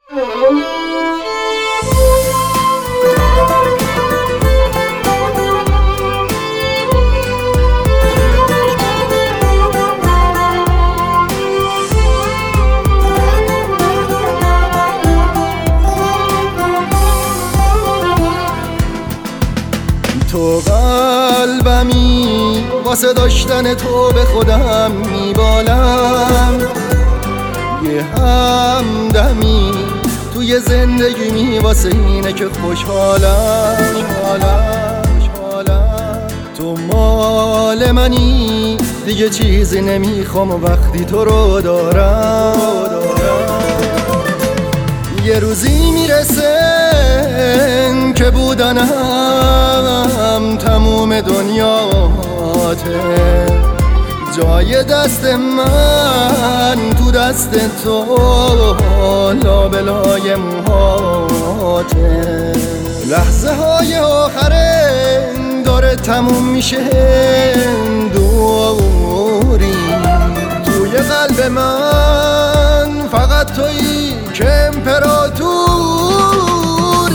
تو قلبمی واسه داشتن تو به خودم میبالم، یه همدمی توی زندگی واسه اینه که خوشحالم. تو مال منی دیگه چیزی نمیخوام و وقتی تو رو دارم یه روزی میرسه که بودنم تموم دنیاته، جای دست من تو دست تو لابلای موهاته. لحظه های آخره داره تموم میشه دوری، توی قلب من فقط تویی که امپراتوری.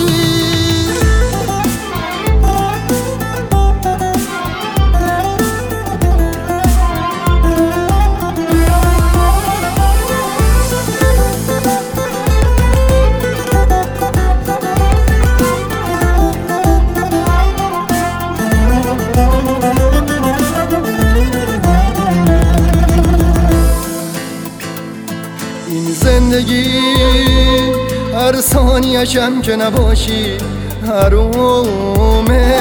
این زندگی هر ثانیه‌شم که نباشی حرومه،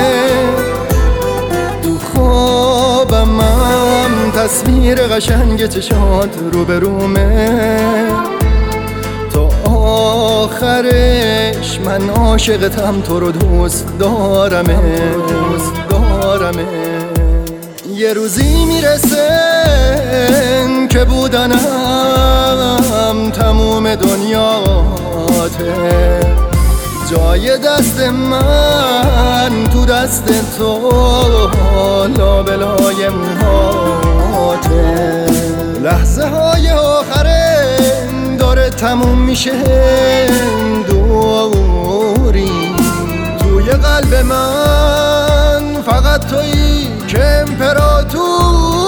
تو خوابم تصویر قشنگ چشات رو برومه، تا آخرش من عاشقتم، تو رو دوست دارمه. یه روزی میرسه که بودنم تموم دنیاته، جای دست من تو دست تو لابلای موهاته. لحظه های آخره داره تموم میشه دوری، توی قلب من فقط تویی که امپراتوری.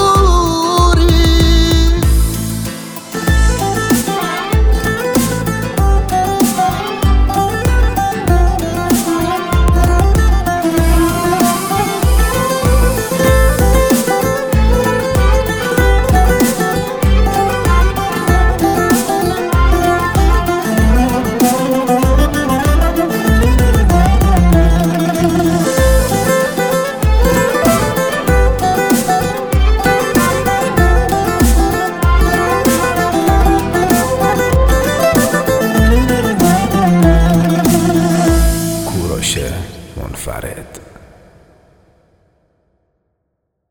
منفرد.